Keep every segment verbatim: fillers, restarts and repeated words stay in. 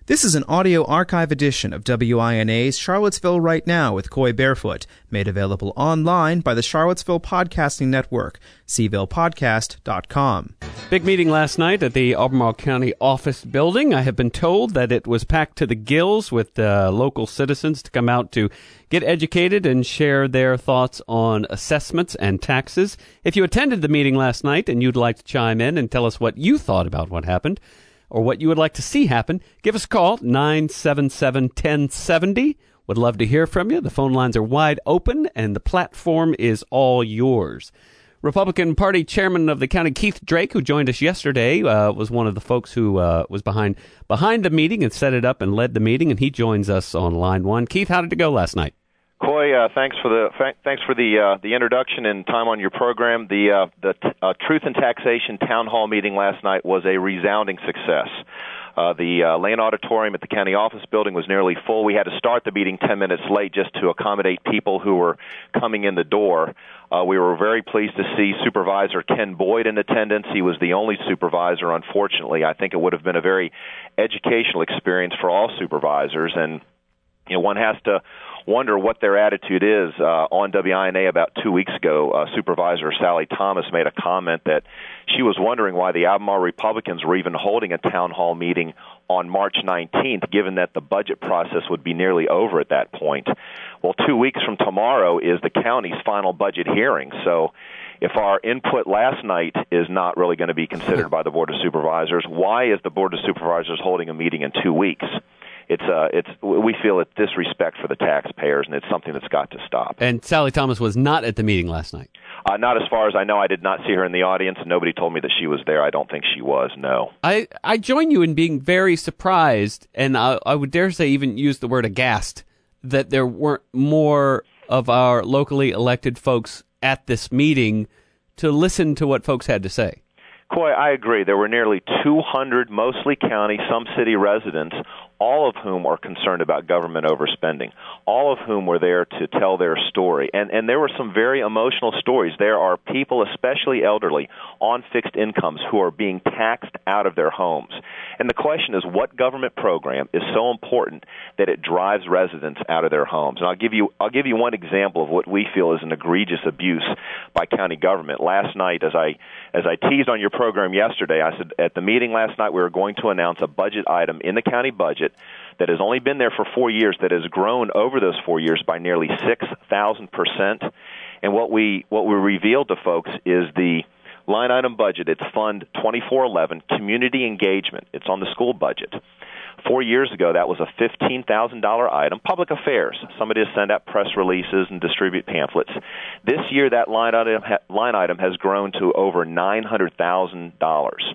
This is an audio archive edition of W I N A's Charlottesville Right Now with Coy Barefoot, made available online by the Charlottesville Podcasting Network, c ville podcast dot com. Big meeting last night at the Albemarle County office building. I have been told that it was packed to the gills with uh, local citizens to come out to get educated and share their thoughts on assessments and taxes. If you attended the meeting last night and you'd like to chime in and tell us what you thought about what happened, or what you would like to see happen, give us a call, nine seven seven, one oh seven oh. Would love to hear from you. The phone lines are wide open, and the platform is all yours. Republican Party Chairman of the county, Keith Drake, who joined us yesterday, uh, was one of the folks who uh, was behind behind the meeting and set it up and led the meeting, and he joins us on line one. Keith, how did it go last night? Coy, uh, thanks for the th- thanks for the uh, the introduction and time on your program. The uh, the t- uh, Truth and Taxation Town Hall meeting last night was a resounding success. Uh, the uh, Lane Auditorium at the county office building was nearly full. We had to start the meeting ten minutes late just to accommodate people who were coming in the door. Uh, we were very pleased to see Supervisor Ken Boyd in attendance. He was the only supervisor, unfortunately. I think it would have been a very educational experience for all supervisors, and you know, one has to wonder what their attitude is. Uh, on W I N A about two weeks ago, uh, Supervisor Sally Thomas made a comment that she was wondering why the Albemarle Republicans were even holding a town hall meeting on March nineteenth, given that the budget process would be nearly over at that point. Well, two weeks from tomorrow is the county's final budget hearing, so if our input last night is not really going to be considered by the Board of Supervisors, why is the Board of Supervisors holding a meeting in two weeks? It's uh, it's we feel it's disrespect for the taxpayers, and it's something that's got to stop. And Sally Thomas was not at the meeting last night? Uh, not as far as I know. I did not see her in the audience, and nobody told me that she was there. I don't think she was, no. I, I join you in being very surprised, and I, I would dare say even use the word aghast, that there weren't more of our locally elected folks at this meeting to listen to what folks had to say. Coy, I agree. There were nearly two hundred, mostly county, some city residents, all of whom are concerned about government overspending, all of whom were there to tell their story. And, and there were some very emotional stories. There are people, especially elderly, on fixed incomes who are being taxed out of their homes. And the question is, what government program is so important that it drives residents out of their homes? And I'll give you I'll give you one example of what we feel is an egregious abuse by county government. Last night, as I as I teased on your program yesterday, I said at the meeting last night we were going to announce a budget item in the county budget that has only been there for four years, that has grown over those four years by nearly six thousand percent. And what we what we revealed to folks is the line item budget. It's Fund twenty-four eleven, Community Engagement. It's on the school budget. Four years ago, that was a fifteen thousand dollars item, public affairs. Somebody to send out press releases and distribute pamphlets. This year, that line item, line item has grown to over nine hundred thousand dollars.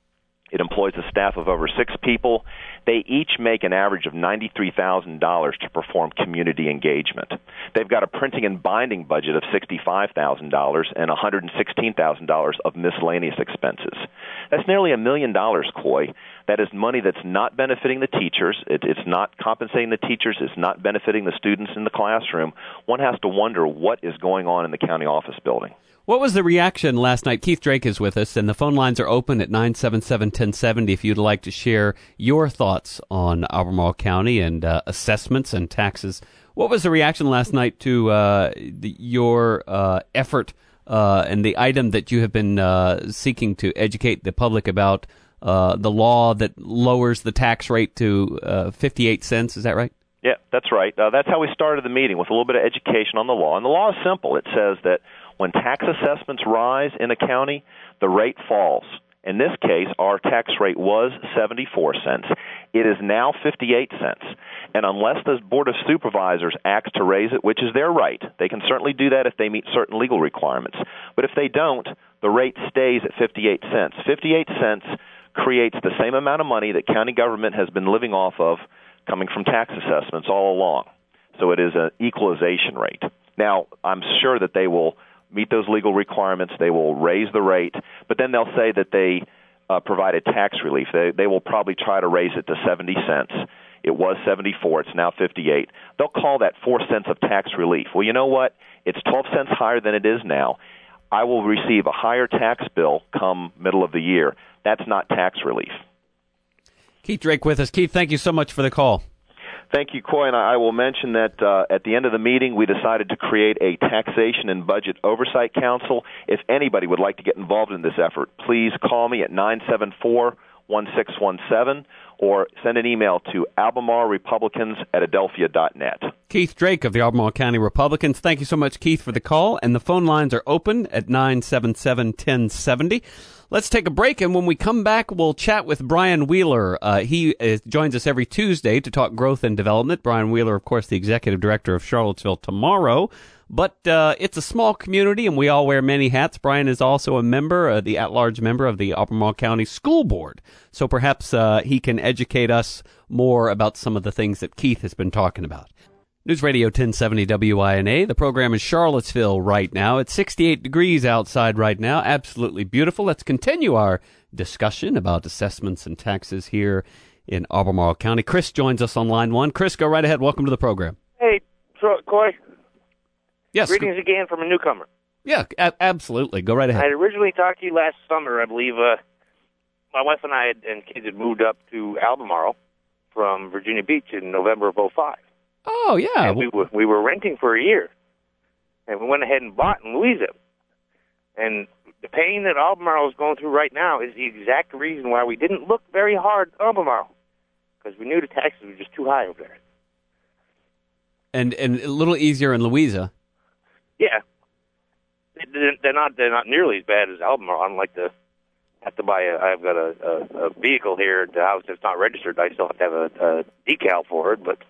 It employs a staff of over six people. They each make an average of ninety-three thousand dollars to perform community engagement. They've got a printing and binding budget of sixty-five thousand dollars and one hundred sixteen thousand dollars of miscellaneous expenses. That's nearly a million dollars, Coy. That is money that's not benefiting the teachers. It, it's not compensating the teachers. It's not benefiting the students in the classroom. One has to wonder what is going on in the county office building. What was the reaction last night? Keith Drake is with us, and the phone lines are open at nine seven seven, one oh seven oh if you'd like to share your thoughts on Albemarle County and uh, assessments and taxes. What was the reaction last night to uh, the, your uh, effort uh, and the item that you have been uh, seeking to educate the public about, uh, the law that lowers the tax rate to uh, fifty-eight cents? Is that right? Yeah, that's right. Uh, that's how we started the meeting, with a little bit of education on the law. And the law is simple. It says that when tax assessments rise in a county, the rate falls. In this case, our tax rate was seventy-four cents. It is now fifty-eight cents. And unless the Board of Supervisors acts to raise it, which is their right, they can certainly do that if they meet certain legal requirements. But if they don't, the rate stays at fifty-eight cents. fifty-eight cents creates the same amount of money that county government has been living off of coming from tax assessments all along. So it is an equalization rate. Now, I'm sure that they will meet those legal requirements. They will raise the rate, but then they'll say that they uh, provided tax relief. They, they will probably try to raise it to seventy cents. It was seventy-four. It's now fifty-eight. They'll call that four cents of tax relief. Well, you know what? It's twelve cents higher than it is now. I will receive a higher tax bill come middle of the year. That's not tax relief. Keith Drake with us. Keith, thank you so much for the call. Thank you, Coy, and I will mention that uh, at the end of the meeting, we decided to create a Taxation and Budget Oversight Council. If anybody would like to get involved in this effort, please call me at nine seven four, one six one seven or send an email to Albemarle Republicans at Adelphia dot net. Keith Drake of the Albemarle County Republicans. Thank you so much, Keith, for the call. And the phone lines are open at nine seven seven, one oh seven oh. Let's take a break, and when we come back, we'll chat with Brian Wheeler. Uh, he is, joins us every Tuesday to talk growth and development. Brian Wheeler, of course, the executive director of Charlottesville Tomorrow. But uh, it's a small community, and we all wear many hats. Brian is also a member, uh, the at-large member of the Albemarle County School Board. So perhaps uh, he can educate us more about some of the things that Keith has been talking about. News Radio ten seventy W I N A. The program is Charlottesville right now. It's sixty-eight degrees outside right now. Absolutely beautiful. Let's continue our discussion about assessments and taxes here in Albemarle County. Chris joins us on line one. Chris, go right ahead. Welcome to the program. Hey, so, Coy. Yes. Greetings again from a newcomer. Yeah, a- absolutely. Go right ahead. I had originally talked to you last summer, I believe. Uh, my wife and I had, and kids had moved up to Albemarle from Virginia Beach in November of oh five. Oh, yeah. And we were, we were renting for a year, and we went ahead and bought in Louisa. And the pain that Albemarle is going through right now is the exact reason why we didn't look very hard at Albemarle, because we knew the taxes were just too high over there. And and a little easier in Louisa. Yeah. They're not they're not nearly as bad as Albemarle. I'm like to have to buy a, I've got a, a, a vehicle here at the house that's not registered. I still have to have a, a decal for it, but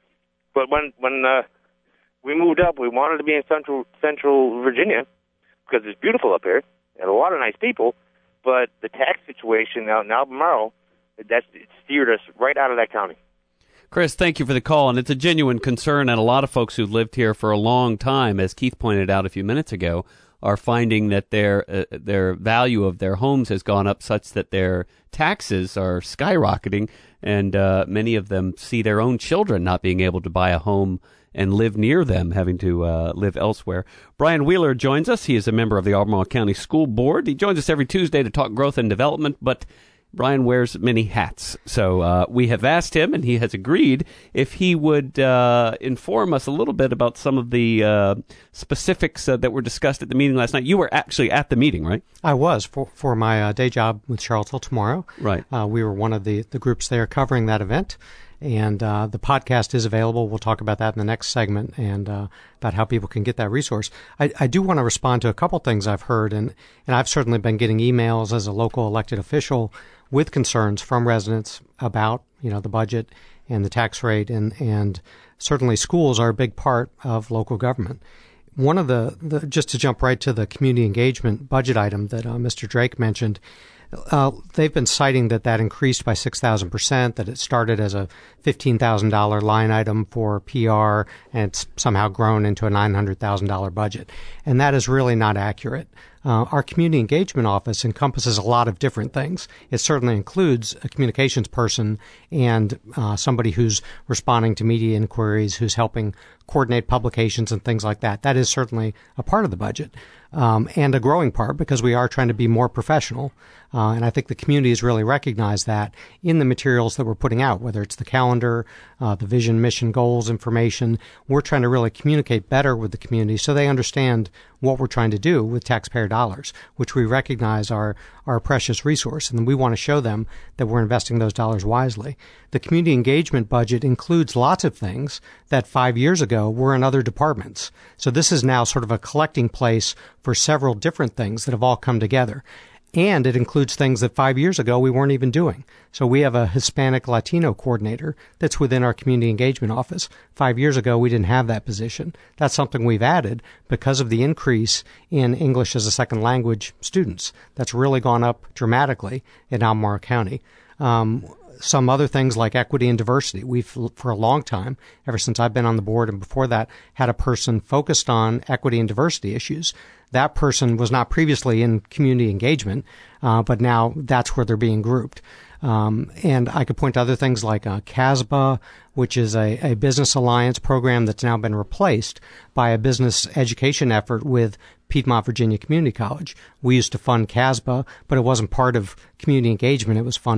But when when uh, we moved up, we wanted to be in central Central Virginia because it's beautiful up here and a lot of nice people. But the tax situation out in Albemarle, that's it steered us right out of that county. Chris, thank you for the call, and it's a genuine concern, and a lot of folks who've lived here for a long time, as Keith pointed out a few minutes ago, are finding that their uh, their value of their homes has gone up such that their taxes are skyrocketing, and uh, many of them see their own children not being able to buy a home and live near them, having to uh, live elsewhere. Brian Wheeler joins us. He is a member of the Albemarle County School Board. He joins us every Tuesday to talk growth and development, but Brian wears many hats. So uh, we have asked him, and he has agreed, if he would uh, inform us a little bit about some of the uh, specifics uh, that were discussed at the meeting last night. You were actually at the meeting, right? I was, for, for my uh, day job with Charlottesville Tomorrow. Right. Uh, we were one of the, the groups there covering that event. And uh, the podcast is available. We'll talk about that in the next segment and uh, about how people can get that resource. I, I do want to respond to a couple things I've heard, and, and I've certainly been getting emails as a local elected official with concerns from residents about, you know, the budget and the tax rate, and, and certainly schools are a big part of local government. One of the, the just to jump right to the community engagement budget item that uh, Mister Drake mentioned, Uh, they've been citing that that increased by six thousand percent, that it started as a fifteen thousand dollars line item for P R, and it's somehow grown into a nine hundred thousand dollars budget. And that is really not accurate. Uh, our community engagement office encompasses a lot of different things. It certainly includes a communications person and uh, somebody who's responding to media inquiries, who's helping coordinate publications and things like that. That is certainly a part of the budget, um, and a growing part, because we are trying to be more professional. Uh, and I think the community has really recognized that in the materials that we're putting out, whether it's the calendar, uh, the vision, mission, goals, information. We're trying to really communicate better with the community so they understand what we're trying to do with taxpayer dollars, which we recognize are our precious resource. And we want to show them that we're investing those dollars wisely. The community engagement budget includes lots of things that five years ago were in other departments. So this is now sort of a collecting place for several different things that have all come together. And it includes things that five years ago we weren't even doing. So we have a Hispanic Latino coordinator that's within our community engagement office. Five years ago, we didn't have that position. That's something we've added because of the increase in English as a second language students. That's really gone up dramatically in Albemarle County. Um, some other things like equity and diversity. We've, for a long time, ever since I've been on the board and before that, had a person focused on equity and diversity issues. That person was not previously in community engagement, uh, but now that's where they're being grouped. Um, and I could point to other things like uh, CASBA, which is a, a business alliance program that's now been replaced by a business education effort with Piedmont Virginia Community College. We used to fund CASBA, but it wasn't part of community engagement. It was funded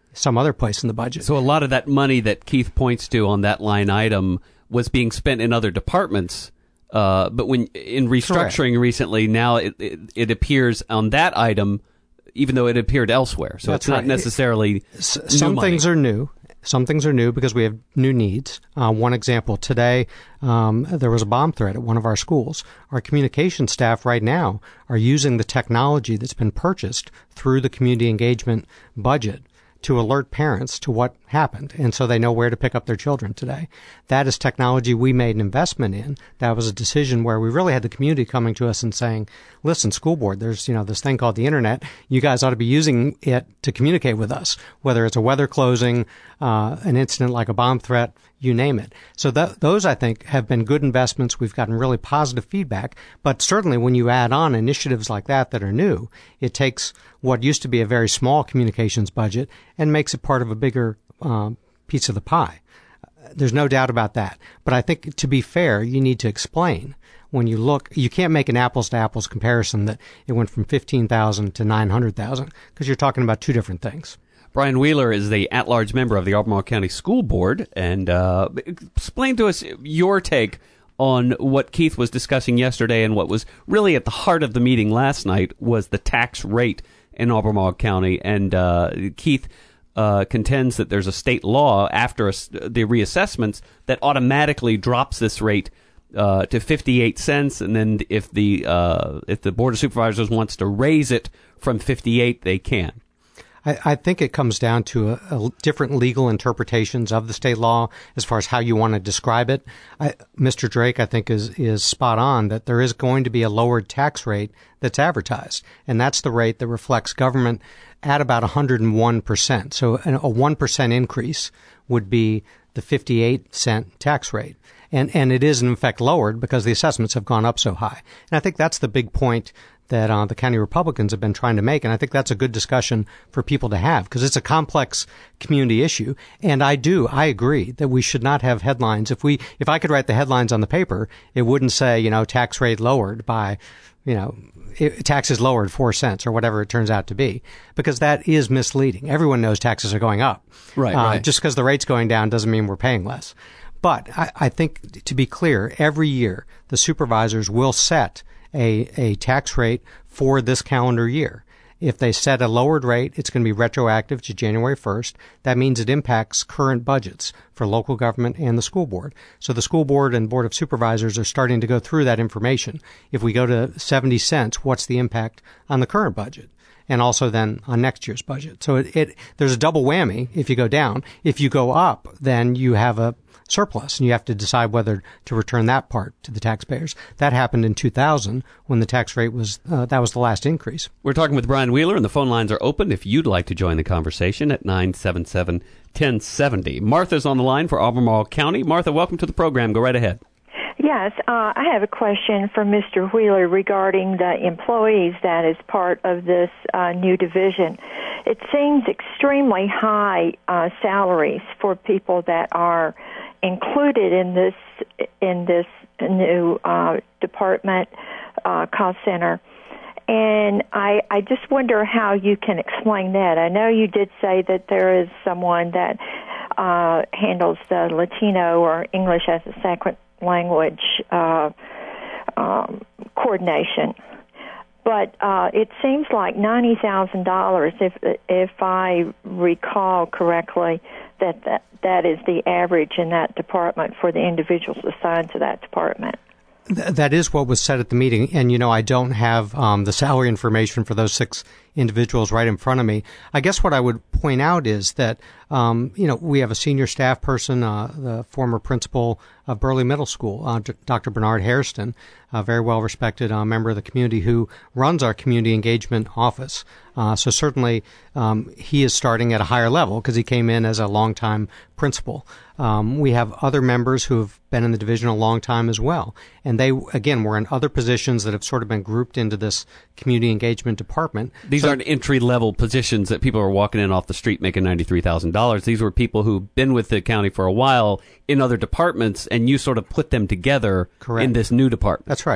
some other place in the budget. So a lot of that money that Keith points to on that line item was being spent in other departments. Uh, but when in restructuring Correct. recently, now it, it, it appears on that item, even though it appeared elsewhere. So That's it's not right. necessarily S- Some money. things are new. Some things are new because we have new needs. Uh, one example, today um, there was a bomb threat at one of our schools. Our communication staff right now are using the technology that's been purchased through the community engagement budget to alert parents to what happened, and so they know where to pick up their children today. That is technology we made an investment in. That was a decision where we really had the community coming to us and saying, listen, school board, there's, you know, this thing called the internet. You guys ought to be using it to communicate with us, whether it's a weather closing, uh, an incident like a bomb threat, you name it. So th- those, I think, have been good investments. We've gotten really positive feedback. But certainly when you add on initiatives like that that are new, it takes what used to be a very small communications budget and makes it part of a bigger um, piece of the pie. There's no doubt about that. But I think, to be fair, you need to explain. When you look, you can't make an apples-to-apples comparison that it went from fifteen thousand to nine hundred thousand, because you're talking about two different things. Brian Wheeler is the at-large member of the Albemarle County School Board. And uh, explain to us your take on what Keith was discussing yesterday, and what was really at the heart of the meeting last night was the tax rate in Albemarle County. And uh, Keith uh, contends that there's a state law after a, the reassessments that automatically drops this rate uh, to fifty-eight cents. And then if the uh, if the Board of Supervisors wants to raise it from fifty-eight, they can. I, I think it comes down to a, a different legal interpretations of the state law as far as how you want to describe it. I, Mister Drake, I think, is is spot on that there is going to be a lowered tax rate that's advertised, and that's the rate that reflects government at about one hundred one percent. So an, a one percent increase would be the fifty-eight cent tax rate. And and it is, in fact, lowered because the assessments have gone up so high. And I think that's the big point that uh, the county Republicans have been trying to make. And I think that's a good discussion for people to have, because it's a complex community issue. And I do, I agree that we should not have headlines. If we, if I could write the headlines on the paper, it wouldn't say, you know, tax rate lowered by, you know, it, taxes lowered four cents or whatever it turns out to be, because that is misleading. Everyone knows taxes are going up. Right, uh, right. Just because the rate's going down doesn't mean we're paying less. But I, I think, to be clear, every year the supervisors will set a, a tax rate for this calendar year. If they set a lowered rate, it's going to be retroactive to January first. That means it impacts current budgets for local government and the school board. So the school board and board of supervisors are starting to go through that information. If we go to seventy cents, what's the impact on the current budget? And also then on next year's budget. So it, it there's a double whammy if you go down. If you go up, then you have a surplus, and you have to decide whether to return that part to the taxpayers. That happened in two thousand when the tax rate was, uh, that was the last increase. We're talking with Brian Wheeler, and the phone lines are open if you'd like to join the conversation at nine seven seven, one oh seven oh. Martha's on the line for Albemarle County. Martha, welcome to the program. Go right ahead. Yes, uh, I have a question for Mister Wheeler regarding the employees that is part of this uh, new division. It seems extremely high uh, salaries for people that are included in this in this new uh, department uh, cost center. And I, I just wonder how you can explain that. I know you did say that there is someone that uh, handles the Latino or English as a second language uh, um, coordination, but uh, it seems like ninety thousand dollars, if if I recall correctly, that, that that is the average in that department for the individuals assigned to that department. That is what was said at the meeting. And, you know, I don't have um, the salary information for those six individuals right in front of me. I guess what I would point out is that, um, you know, we have a senior staff person, uh, the former principal of Burley Middle School, uh, Doctor Bernard Hairston, a very well-respected uh, member of the community who runs our community engagement office. Uh, so certainly um, he is starting at a higher level because he came in as a longtime principal. Um, we have other members who have been in the division a long time as well. And they, again, were in other positions that have sort of been grouped into this community engagement department. These so, aren't entry-level positions that people are walking in off the street making ninety-three thousand dollars. These were people who've been with the county for a while in other departments, and you sort of put them together correct. in this new department. That's right.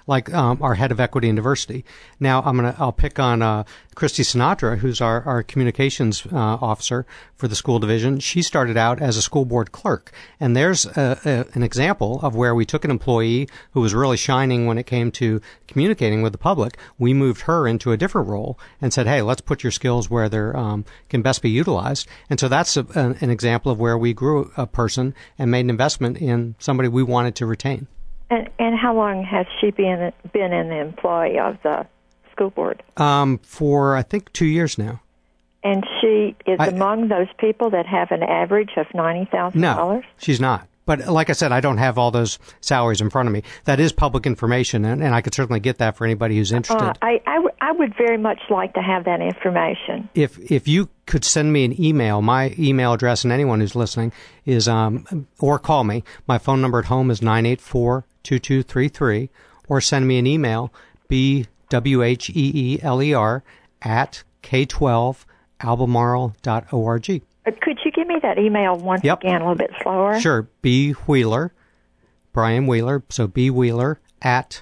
like um, our head of equity and diversity. Now, I'm gonna I'll pick on uh, Christy Sinatra, who's our, our communications uh, officer for the school division. She started out as a school board clerk, and there's a, a, an example of where we took an employee who was really shining when it came to communicating with the public. We moved her into a different role and said, hey, let's put your skills where they um, can best be utilized. And so that's a, an, an example of where we grew a person and made an investment in somebody we wanted to retain. And, and how long has she been been an employee of the school board? Um, for, I think, two years now. And she is I, among those people that have an average of ninety thousand dollars? No, she's not. But like I said, I don't have all those salaries in front of me. That is public information, and, and I could certainly get that for anybody who's interested. Uh, I, I, w- I would very much like to have that information. If if you could send me an email, my email address, and anyone who's listening, is, um, or call me. My phone number at home is nine eight four, two two three three, or send me an email, B W H E E L E R, at K twelve albemarle dot org. Could you give me that email once yep. again, a little bit slower? Sure. B. Wheeler, Brian Wheeler. So B. Wheeler at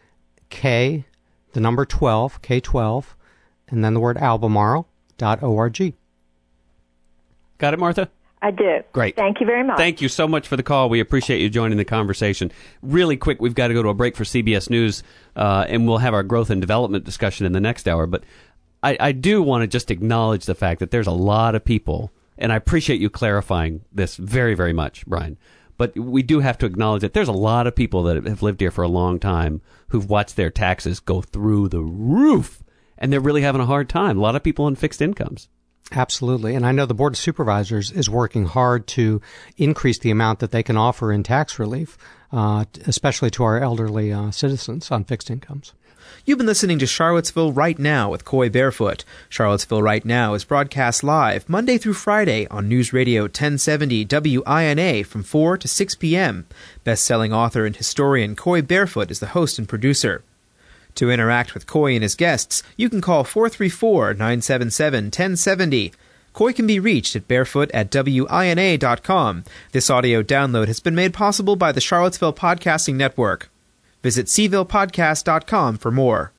K, the number twelve, K twelve, and then the word albemarle dot org. Got it, Martha? I do. Great. Thank you very much. Thank you so much for the call. We appreciate you joining the conversation. Really quick, we've got to go to a break for C B S News, uh, and we'll have our growth and development discussion in the next hour. But I, I do want to just acknowledge the fact that there's a lot of people, and I appreciate you clarifying this very, very much, Brian. But we do have to acknowledge that there's a lot of people that have lived here for a long time who've watched their taxes go through the roof, and they're really having a hard time. A lot of people on fixed incomes. Absolutely. And I know the Board of Supervisors is working hard to increase the amount that they can offer in tax relief, uh, especially to our elderly uh, citizens on fixed incomes. You've been listening to Charlottesville Right Now with Coy Barefoot. Charlottesville Right Now is broadcast live Monday through Friday on News Radio ten seventy W I N A from four to six p.m. Best-selling author and historian Coy Barefoot is the host and producer. To interact with Coy and his guests, you can call four three four, nine seven seven, one zero seven zero. Coy can be reached at barefoot at W I N A dot com. This audio download has been made possible by the Charlottesville Podcasting Network. Visit C ville podcast dot com for more.